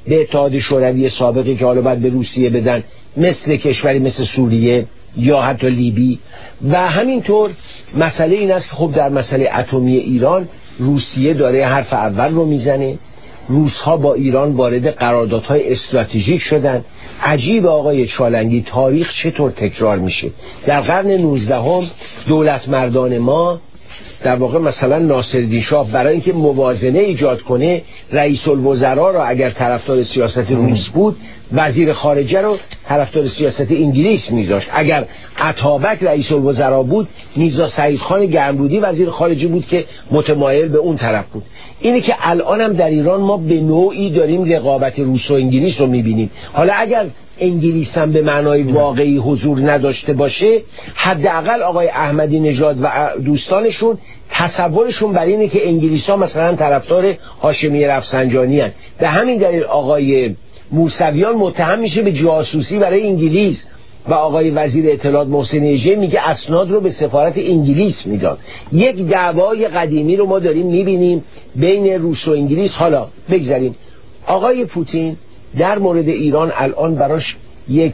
به اتحاد شوروی سابقی که حالا باید به روسیه بدن، مثل کشوری مثل سوریه یا حتی لیبی. و همینطور مسئله این است که خب در مسئله اتمی ایران روسیه داره حرف اول رو میزنه. روس‌ها با ایران وارد قراردادهای استراتژیک شدن. عجیب آقای چالنگی، تاریخ چطور تکرار میشه. در قرن 19 دولت مردان ما، در واقع مثلا ناصرالدین شاه، برای اینکه موازنه ایجاد کنه رئیس الوزراء را اگر طرفدار سیاست روس بود، وزیر خارجه رو طرفدار سیاست انگلیس میذاشت. اگر عطابک رئیس الوزراء بود، میرزا سعیدخان گرمرودی وزیر خارجه بود که متمایل به اون طرف بود. اینه که الان هم در ایران ما به نوعی داریم رقابت روس و انگلیس رو میبینیم. حالا اگر انگلیس هم به معنای واقعی حضور نداشته باشه، حداقل آقای احمدی نژاد و دوستانشون تصورشون بر اینه که انگلیس ها مثلا طرفدار هاشمی رفسنجانی هستند. به همین دلیل آقای موسویان متهم میشه به جاسوسی برای انگلیس و آقای وزیر اطلاعات محسن اژه میگه اسناد رو به سفارت انگلیس میداد. یک دعوای قدیمی رو ما داریم میبینیم بین روس و انگلیس. حالا بگذاریم آقای پوتین در مورد ایران الان براش یک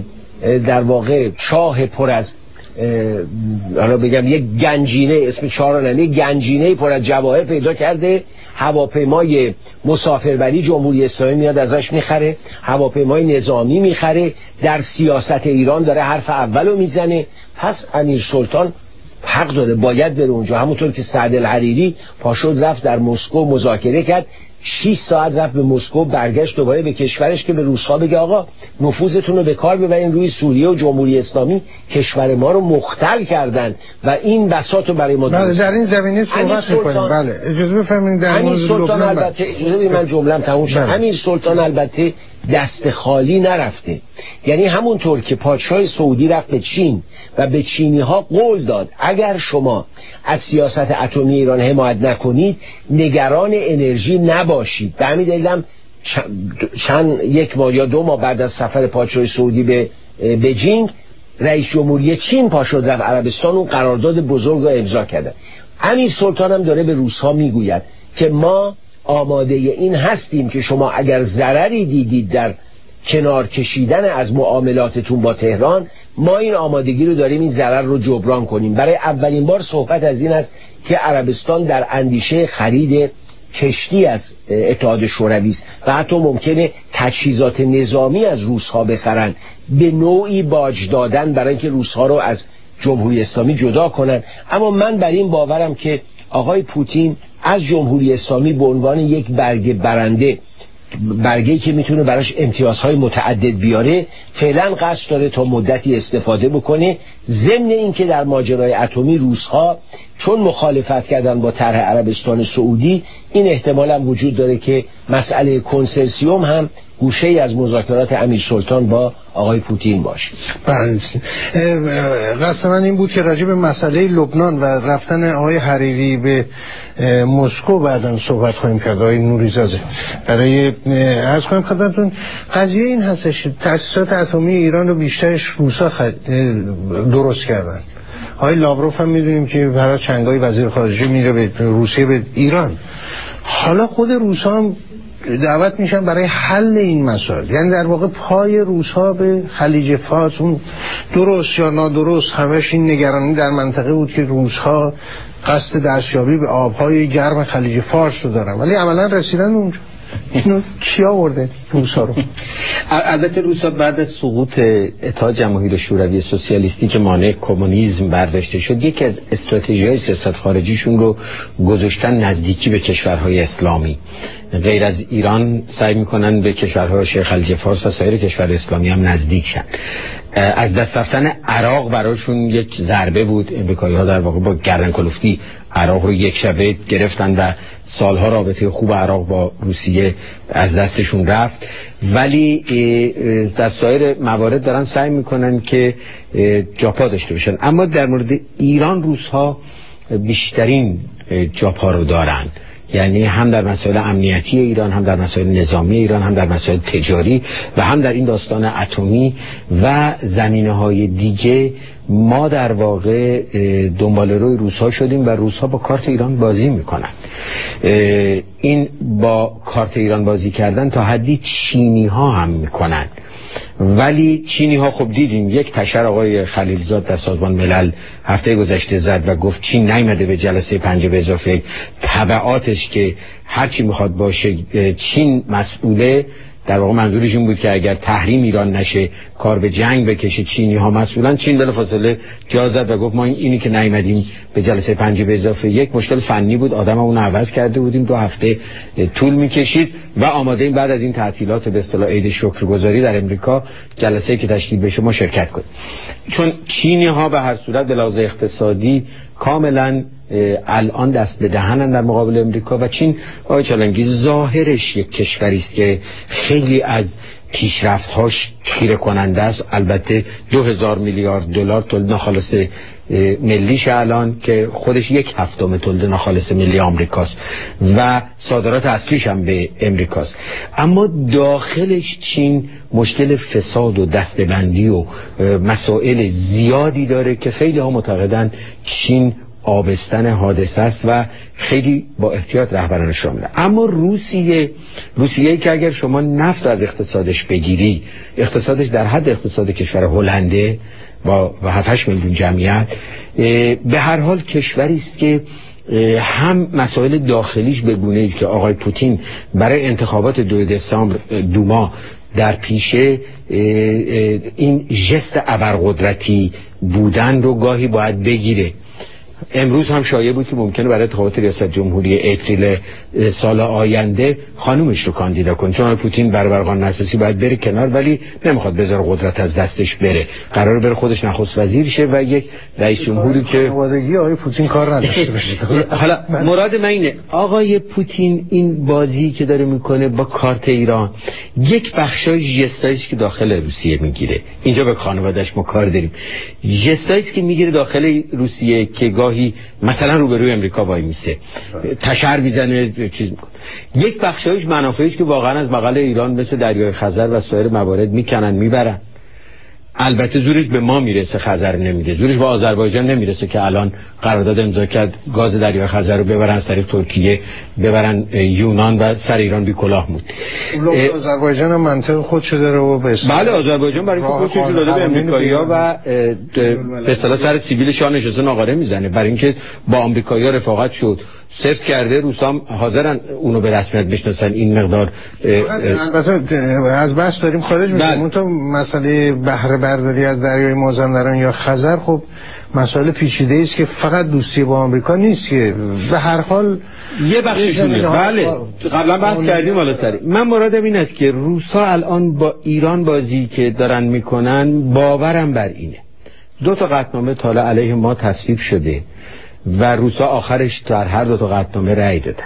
در واقع چاه پر از حالا بگم یک گنجینه، اسم چاه یک گنجینه پر از جواهر پیدا کرده. هواپیمای مسافربری جمهوری اسلامی میاد ازش میخره، هواپیمای نظامی میخره، در سیاست ایران داره حرف اولو میزنه. پس امیر سلطان حق داره، باید بره اونجا. همونطور که سعد الحریری پاشد رفت در مسکو مذاکره کرد، 6 ساعت رفت به مسکو، برگشت دوباره به کشورش که به روس‌ها بگه آقا نفوذتون رو به کار ببرین روی سوریه و جمهوری اسلامی، کشور ما رو مختل کردن و این بساط رو برای ما بله در این زمینه صحبت می‌کنیم. بله اجازه بفرمایید در مورد لبنان البته اجازه من جمله‌ام تموم شه. امیر سلطان البته دست خالی نرفته. یعنی همونطور که پادشاه سعودی رفت به چین و به چینی‌ها قول داد اگر شما از سیاست اتمی ایران حمایت نکنید نگران انرژی نباشید. به همین دلیل چند یک ماه یا 2 ماه بعد از سفر پادشاه سعودی به بجینگ، رئیس جمهوری چین پاشد رفت عربستان و قرارداد بزرگ را امضا کرده. امیر سلطان هم داره به روس‌ها میگوید که ما آماده این هستیم که شما اگر ضرری دیدید در کنار کشیدن از معاملاتتون با تهران، ما این آمادگی رو داریم این ضرر رو جبران کنیم. برای اولین بار صحبت از این است که عربستان در اندیشه خرید کشتی از اتحاد شوروی است و حتی ممکنه تجهیزات نظامی از روس‌ها بخرن، به نوعی باج دادن برای اینکه روس‌ها رو از جمهوری اسلامی جدا کنن. اما من بر این باورم که آقای پوتین از جمهوری اسلامی به عنوان یک برگه برنده، برگه‌ای که میتونه براش امتیازهای متعدد بیاره، فعلا قصد داره تا مدتی استفاده بکنه. ضمن این که در ماجرای اتمی روس‌ها چون مخالفت کردن با طرح عربستان سعودی، این احتمال هم وجود داره که مسئله کنسرسیوم هم گوشه‌ای از مذاکرات امیر سلطان با آقای پوتین باشه. بله قصد من این بود که راجع به مسئله لبنان و رفتن آقای حریری به مسکو بعداً صحبت خواهیم کرد. آقای نوریزاده برای عرض کنم خدمتتون قضیه این هستش تأسیسات اتمی ایران رو بیشترش روسا درست کردن. آقای لاوروف هم میدونیم که برای چنگای وزیر خارجه میره به روسیه به ایران. حالا خود روسا هم دعوت میشن برای حل این مسائل، یعنی در واقع پای روس‌ها به خلیج فارس، اون درست یا نادرست همش این نگرانی در منطقه بود که روس‌ها قصد دستیابی به آبهای گرم خلیج فارس رو دارن، ولی عملا رسیدن اونجا. اینو کی آورده روس‌ها رو؟ البته روس‌ها بعد از سقوط اتحاد جماهیر شوروی سوسیالیستی که مانع کمونیسم برداشته شد، یکی از استراتژی‌های سیاست خارجیشون رو گذاشتن نزدیکی به کشورهای اسلامی. غیر از ایران سعی میکنن به کشورهای شیخ خلیج فارس و سایر کشور اسلامی هم نزدیک شن. از دست رفتن عراق براشون یک ضربه بود. امریکایی‌ها در واقع با گردن کلفتی عراق رو یک شبه گرفتن و سالها رابطه خوب عراق با روسیه از دستشون رفت، ولی در سایر موارد دارن سعی میکنن که جاپا داشته باشن. اما در مورد ایران روس‌ها بیشترین جاپا رو دارن، یعنی هم در مسائل امنیتی ایران، هم در مسائل نظامی ایران، هم در مسائل تجاری و هم در این داستان اتمی و زمینه‌های دیگه ما در واقع دنبال روی روس‌ها شدیم و روس‌ها با کارت ایران بازی میکنن. این با کارت ایران بازی کردن تا حدی چینی‌ها هم میکنن، ولی چینی‌ها خب دیدیم یک تشر آقای خلیلزاد در سازمان ملل هفته گذشته زد و گفت چین نیامده به جلسه 5 به اضافه، تبعاتش که هرچی میخواد باشه چین مسئوله. در واقع منظورش این بود که اگر تحریم ایران نشه، کار به جنگ بکشه، چینی ها مسئولن. چین بلافاصله جا زد و گفت ما اینی که نیامدیم به جلسه 5 به اضافه 1 مشکل فنی بود، آدممون عوض کرده بودیم، 2 هفته طول میکشید و آماده این بعد از این تعطیلات به اصطلاح عید شکرگزاری در امریکا جلسه‌ای که تشکیل بشه ما شرکت کنیم. چون چینی ها به هر صورت به لحاظ اقتصادی کاملا الان دست به دهنن در مقابل امریکا و چین آقای چالنگی ظاهرش یک کشوری است که خیلی از پیشرفت‌هاش خیره کننده است. البته 2000 میلیارد دلار تولید ناخالص ملیش الان که خودش 1/7 تولید ناخالص ملی آمریکاست و صادرات اصلیش هم به امریکاست، اما داخلش چین مشکل فساد و دسته‌بندی و مسائل زیادی داره که خیلی ها معتقدن چین آبستن حادثه است و خیلی با احتیاط رهبرانش رو میره. اما روسیه که اگر شما نفت از اقتصادش بگیری، اقتصادش در حد اقتصاد کشور هلنده با 7-8 میلیون جمعیت، به هر حال کشوری است که هم مسائل داخلیش به گونه‌ای که آقای پوتین برای انتخابات 2 دسامبر دوما در پیشه این ژست ابرقدرتی بودن رو گاهی باید بگیره. امروز هم شایعه بود که ممکنه برای انتخابات ریاست جمهوری اپریل سال آینده خانومش رو کاندیدا کنه، چون پوتین برابر قانون اساسی باید بره کنار، ولی نمیخواد بذاره قدرت از دستش بره، قراره بره خودش نخست وزیر شه و یک رئیس جمهوری که خانوادگی آقای پوتین کار نداشته باشه. حالا مراد من اینه آقای پوتین این بازی که داره میکنه با کارت ایران یک بخشای ژستاییه که داخل روسیه میگیره. اینجا به خانواده‌اش ما کار داریم. ژستاییه که میگیره داخل روسیه که گاهی مثلا روبروی امریکا وای میسه، تشر میزنه، چیز میکنه. یک بخشایش منافعش که واقعا از بغل ایران مثل دریای خزر و سایر موارد میکنن میبرن. البته زورش به ما میرسه، خزر نمیده. زورش به آذربایجان نمیرسه که الان قرارداد امضا کرد گاز دریای خزر رو ببرن از طریق ترکیه، ببرن یونان و سر ایران بی کلاه بود. آذربایجان هم منطق خودشو داره و بله آذربایجان برای اینکه خودش رو داده به امریکایی‌ها و به اصطلاح سر سیبیل شاه نشسته ناقاره میزنه، برای اینکه با آمریکایی‌ها رفاقت شد، صرف کرده. روسام حاضرن اونو به رسمیت بشناسن. این مقدار البته از بحث داریم خارج میشیم. اون تو مسئله بهره برداری از دریای مازندران یا خزر خب مسئله پیچیده است که فقط دوستی با آمریکا نیست که به هر حال یه بخششونه. بله قبلا بحث کردیم حالا سری. من مرادم این است که روسا الان با ایران بازی که دارن میکنن باورم بر اینه 2 تا قطعنامه تا علیه ما تصویب شده و روسا آخرش در هر 2 تا قطعنامه رأی دادن.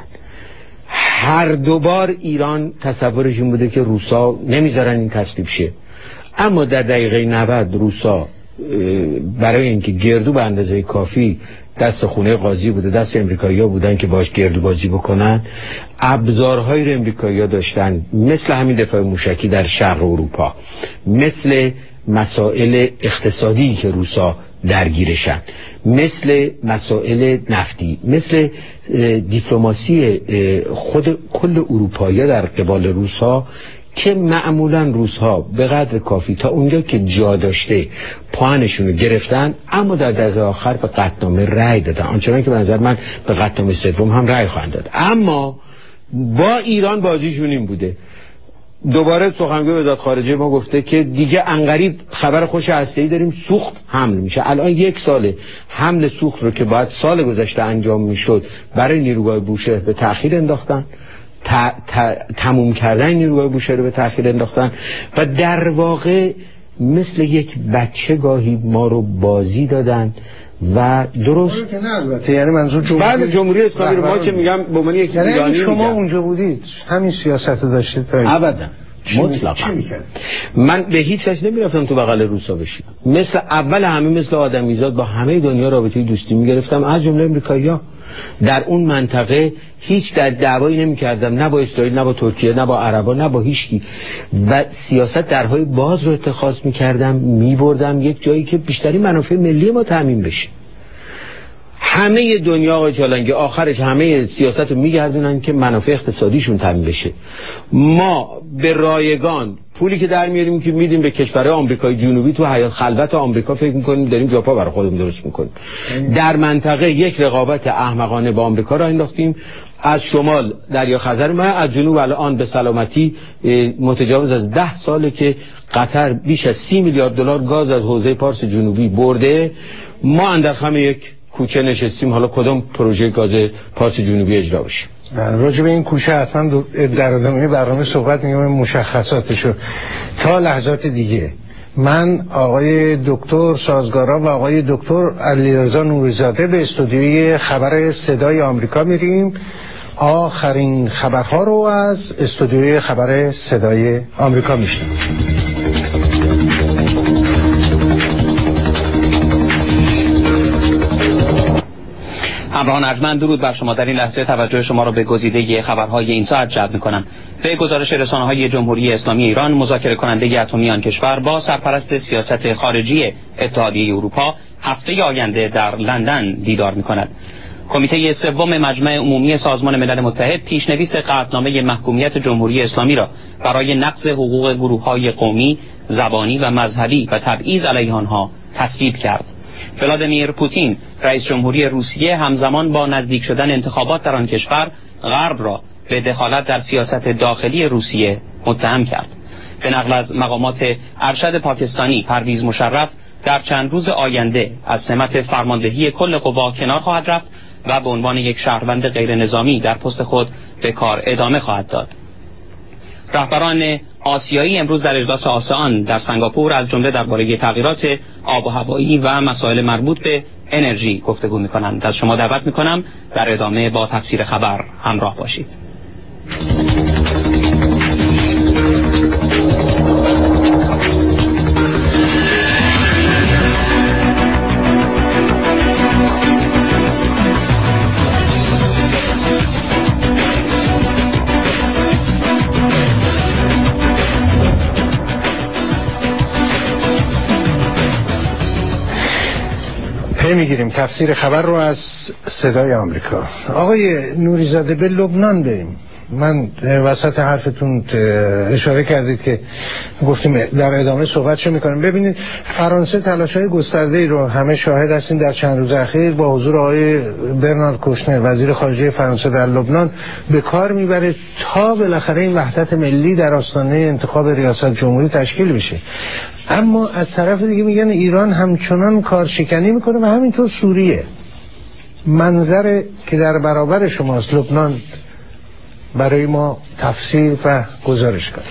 هر 2 بار ایران تصورش این بوده که روسا نمیذارن این تصویب شه، اما در دقیقه 90 روسا برای اینکه گردو به اندازه کافی دست خونه قاضی بوده، دست امریکایی‌ها بودن که باش گردو بازی بکنن، ابزارهای رو امریکایی‌ها داشتن، مثل همین دفاع موشکی در شرق اروپا، مثل مسائل اقتصادی که روسا درگیرشن، مثل مسائل نفتی، مثل دیپلماسی خود کل اروپایی‌ها در قبال روسا که معمولا روس‌ها به قدر کافی تا اونجا که جا داشته پاهنشون رو گرفتن، اما در دقیقه آخر به قطعنامه رأی دادن، آنچنان که به نظر من به قطعنامه سوم هم رأی خواهند داد. اما با ایران بازیشون این بوده. دوباره سخنگوی وزارت خارجه ما گفته که دیگه عنقریب خبر خوش هسته‌ای داریم، سوخت حمل میشه. الان 1 ساله حمل سوخت رو که باید سال گذشته انجام میشد برای نیروگاه بوشهر به تأخیر انداختن، تموم کردن نیروگاه بوشهر رو به تأخیر انداختن و در واقع مثل یک بچه گاهی ما رو بازی دادن و درست یعنی منظور جمهوری اسلامی رو ما که میگم به عنوان یک ایرانی شما اونجا بودید همین سیاست رو داشتید ابدا مطلقا. من به هیچ وجه نمیرفتم تو بغل روسا بشینم، مثل اول همه مثل آدمیزاد با همه دنیا رابطه دوستی میگرفتم از جمله امریکایی‌ها. در اون منطقه هیچ در دعوایی نمی کردم، نه با اسرائیل، نه با ترکیه، نه با عربا، نه با هیچکی، و سیاست درهای باز رو اتخاذ می کردم، می بردم یک جایی که بیشتری منافع ملی ما تامین بشه. همه دنیا آقای چالنگی آخرش همه سیاست رو میگردونن که منافع اقتصادیشون تامین بشه. ما به رایگان پولی که در میاریم که میدیم به کشورهای آمریکای جنوبی، تو حیات خلوت آمریکا فکر میکنیم داریم جاپا برای خودمون درست میکنیم. در منطقه یک رقابت احمقانه با آمریکا را انداختیم. از شمال دریا خزر ما، از جنوب الان به سلامتی متجاوز از 10 ساله که قطر بیش از 30 میلیارد دلار گاز از حوزه پارس جنوبی برده. ما اندرخم یک کوچه نشستیم، حالا کدام پروژه گاز پارس جنوبی اجرا بشه. راجع به این کوچه حتما در ادامه برنامه صحبت می‌کنیم، مشخصاتشو تا لحظات دیگه. من آقای دکتر سازگارا و آقای دکتر علیرضا نوری‌زاده به استودیوی خبر صدای آمریکا میریم. آخرین خبرها رو از استودیوی خبر صدای آمریکا میشنویم. همراهان ارجمند، درود بر شما. در این لحظه توجه شما را به گزیده خبرهای این ساعت جلب می‌کنم. به گزارش رسانه‌های جمهوری اسلامی ایران، مذاکره کننده اتمی آن کشور با سرپرست سیاست خارجی اتحادیه اروپا هفته آینده در لندن دیدار می‌کند. کمیته سوم مجمع عمومی سازمان ملل متحد پیشنویس قطعنامه محکومیت جمهوری اسلامی را برای نقض حقوق گروه‌های قومی، زبانی و مذهبی و تبعیض علیه آنها تصویب کرد. ولادیمیر پوتین رئیس جمهوری روسیه همزمان با نزدیک شدن انتخابات در آن کشور غرب را به دخالت در سیاست داخلی روسیه متهم کرد. به نقل از مقامات ارشد پاکستانی، پرویز مشرف در چند روز آینده از سمت فرماندهی کل قوا کنار خواهد رفت و به عنوان یک شهروند غیر نظامی در پست خود به کار ادامه خواهد داد. رهبران آسیایی امروز در اجلاس آسئان در سنگاپور از جمله درباره تغییرات آب و هوایی و مسائل مربوط به انرژی گفتگو می‌کنند. از شما دعوت می‌کنم در ادامه با تفسیر خبر همراه باشید. میگیریم تفسیر خبر رو از صدای آمریکا. آقای نوری‌زاده، به لبنان بریم. من وسط حرفتون اشاره کردید که گفتیم در ادامه صحبتشو میکنیم. ببینید فرانسه تلاش‌های گسترده‌ای رو همه شاهد هستیم در چند روز اخیر با حضور آقای برنارد کوشنر وزیر خارجه فرانسه در لبنان به کار میبره تا بالاخره این وحدت ملی در آستانه انتخاب ریاست جمهوری تشکیل بشه. اما از طرف دیگه میگن ایران همچنان کارشکنی میکنه و همینطور سوریه. منظر که در برابر شماست لبنان برای ما تفسیر و گزارش کنید.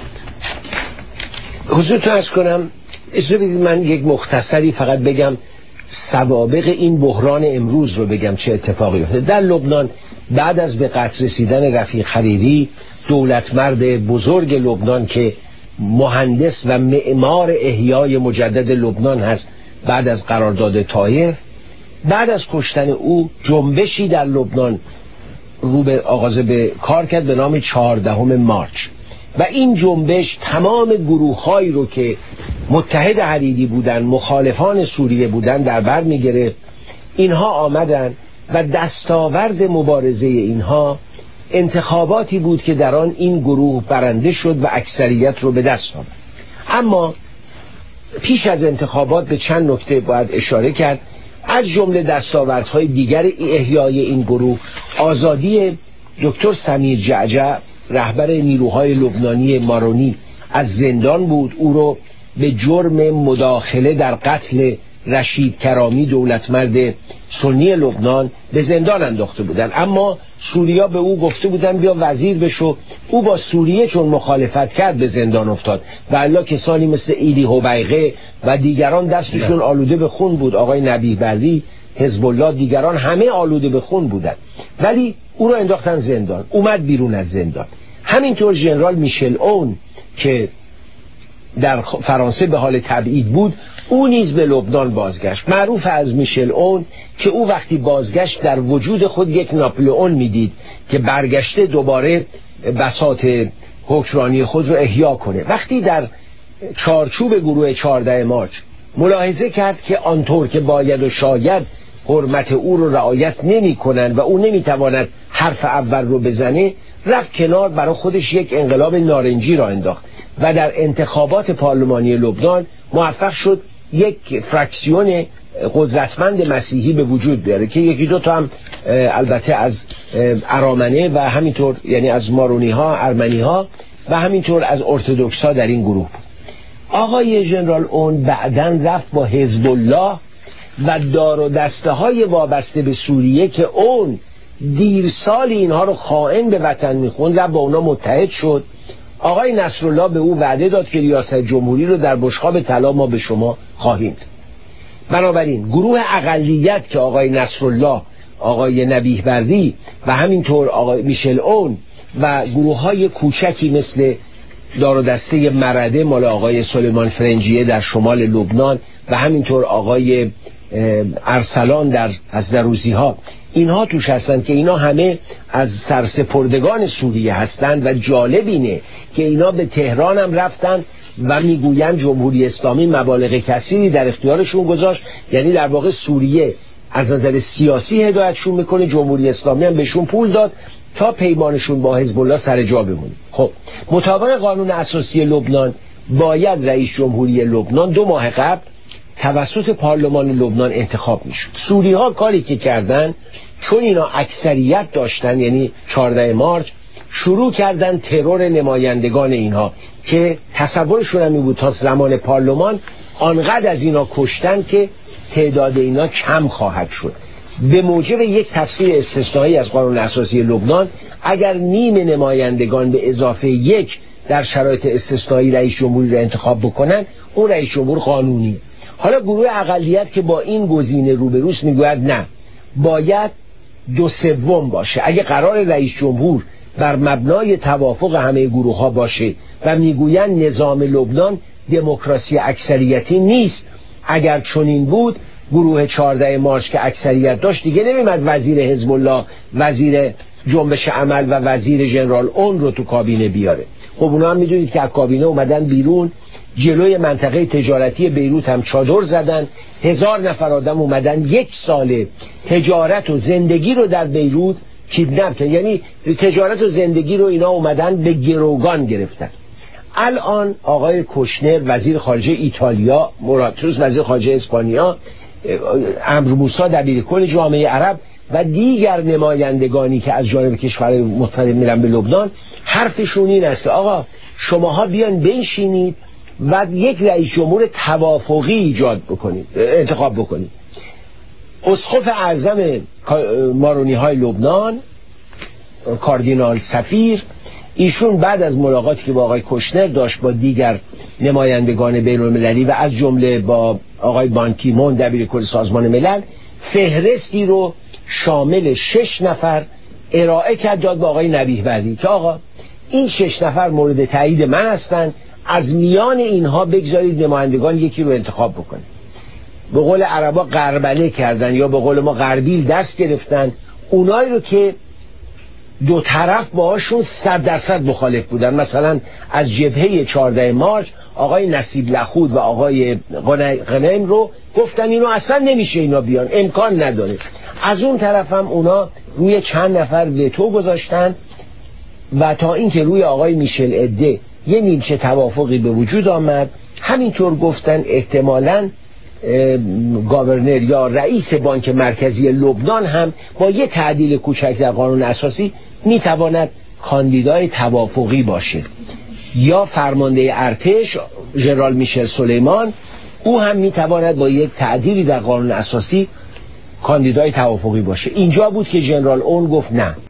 حضورتون عرض کنم، اجازه بدید من یک مختصری فقط بگم سوابق این بحران امروز رو بگم چه اتفاقی افتاده در لبنان. بعد از به قتل رسیدن رفیق حریری، دولتمرد بزرگ لبنان که مهندس و معمار احیای مجدد لبنان هست، بعد از قرارداد طائف، بعد از کشتن او جنبشی در لبنان رو به آغاز به کار کرد به نام 14 مارچ و این جنبش تمام گروه‌هایی رو که متحد حریری بودن، مخالفان سوریه بودن در بر می‌گرفت. اینها آمدن و دستاورد مبارزه اینها انتخاباتی بود که در آن این گروه برنده شد و اکثریت رو به دست آورد. اما پیش از انتخابات به چند نکته باید اشاره کرد. از جمله دستاوردهای دیگر احیای این گروه آزادی دکتر سمیر جعجع رهبر نیروهای لبنانی مارونی از زندان بود. او رو به جرم مداخله در قتل رشید کرامی دولتمرد سنی لبنان به زندان انداخته بودن، اما سوریا به او گفته بودن بیا وزیر بشو. او با سوریه چون مخالفت کرد به زندان افتاد و الا کسانی مثل ایلی هویقه و دیگران دستشون آلوده به خون بود، آقای نبیه بری، حزب الله، دیگران همه آلوده به خون بودن، ولی او رو انداختن زندان. اومد بیرون از زندان. همینطور ژنرال میشل اون که در فرانسه به حال تبعید بود، او نیز به لبنان بازگشت. معروف از میشل اون که او وقتی بازگشت در وجود خود یک ناپلئون میدید که برگشته دوباره بساط حکمرانی خود رو احیا کنه. وقتی در چارچوب گروه 14 مارچ ملاحظه کرد که آنطور که باید و شاید حرمت او رو رعایت نمی کنن و او نمی تواند حرف اول رو بزنه، رفت کنار، برای خودش یک انقلاب نارنجی را انداخت و در انتخابات پارلمانی لبنان موفق شد یک فراکسیون قدرتمند مسیحی به وجود بیاره که یکی دو تا هم البته از ارامنه و همینطور یعنی از مارونی ها، ارمنی ها و همینطور از ارتدوکس ها در این گروه بود. آقای ژنرال اون بعداً رفت با حزب الله و دار و دسته های وابسته به سوریه که اون دیرسال اینها رو خائن به وطن میخوند و با اونا متحد شد. آقای نصرالله به او وعده داد که ریاست جمهوری رو در بشقاب طلا ما به شما خواهیم. بنابراین گروه اقلیت که آقای نصرالله، آقای نبیه بردی و همینطور آقای میشل اون و گروه های کوچکی مثل دار و دسته مرده مال آقای سلیمان فرنجیه در شمال لبنان و همینطور آقای ارسلان در از دروزی ها، اینها توش هستن که اینا همه از سرسپردگان سوریه هستند و جالب اینه که اینا به تهران هم رفتن و میگوین جمهوری اسلامی مبالغ کثیری در اختیارشون گذاشت، یعنی در واقع سوریه از نظر سیاسی هدایتشون میکنه، جمهوری اسلامی هم بهشون پول داد تا پیمانشون با حزب الله سر جا بمونه. خب مطابق قانون اساسی لبنان باید رئیس جمهوری لبنان 2 ماه قبل توسط پارلمان لبنان انتخاب میشد. سوری ها کاری که کردن، چون اینا اکثریت داشتن یعنی 14 مارچ، شروع کردن ترور نمایندگان اینها که تصورشون هم این بود تا زمان پارلمان آنقدر از اینا کشتن که تعداد اینا کم خواهد شد. به موجب یک تفسیر استثنایی از قانون اساسی لبنان اگر نیم نمایندگان به اضافه 1 در شرایط استثنایی رئیس جمهوری را انتخاب بکنن، اون رئیس جمهور قانونی. حالا گروه اقلیت که با این گزینه روبروست میگوید نه، باید 2/3 باشه. اگه قرار رئیس جمهور بر مبنای توافق همه گروه ها باشه و میگوین نظام لبنان دموکراسی اکثریتی نیست، اگر چنین بود گروه 14 مارچ که اکثریت داشت دیگه نمیمد وزیر حزب الله، وزیر جنبش عمل و وزیر ژنرال اون رو تو کابینه بیاره. خب اونا هم میدونید که از کابینه اومدن بیرون، جلوی منطقه تجارتی بیروت هم چادر زدن، 1000 نفر آدم اومدن 1 سال تجارت و زندگی رو در بیروت کیدنپ کردن، یعنی تجارت و زندگی رو اینا اومدن به گروگان گرفتن. الان آقای کوشنر وزیر خارجه ایتالیا، موراتوس وزیر خارجه اسپانیا، عمرو موسی دبیرکل جامعه عرب و دیگر نمایندگانی که از جانب کشورهای مختلف میرن به لبنان، حرفشون این است که آقا شماها بیان بنشینید و یک رئیس جمهور توافقی ایجاد بکنید، انتخاب بکنید. اسقف اعظم مارونی های لبنان کاردینال سفیر، ایشون بعد از ملاقاتی که با آقای کوشنر داشت با دیگر نمایندگان بین‌المللی و از جمله با آقای بانکی مون دبیرکل سازمان ملل، فهرستی رو شامل 6 نفر ارائه کرد، داد با آقای نبیه بردی که آقا این 6 نفر مورد تایید من هستند، از میان اینها بگذارید نمایندگان یکی رو انتخاب بکنید. به قول عربا غربله کردن یا به قول ما غربیل دست گرفتن اونایی رو که دو طرف باهاشون 100% مخالف بودن. مثلا از جبهه 14 مارچ آقای نصیب لخود و آقای غنیم رو گفتن اینو اصلا نمیشه اینا بیان، امکان نداره. از اون طرف هم اونا روی چند نفر وتو گذاشتن و تا اینکه روی آقای میشل اده یه نیمچه توافقی به وجود آمد. همینطور گفتن احتمالاً گاورنر یا رئیس بانک مرکزی لبنان هم با یه تعدیل کوچک در قانون اساسی میتواند کاندیدای توافقی باشه، یا فرمانده ارتش ژنرال میشل سلیمان، او هم میتواند با یک تعدیلی در قانون اساسی کاندیدای توافقی باشه. اینجا بود که ژنرال اون گفت نه.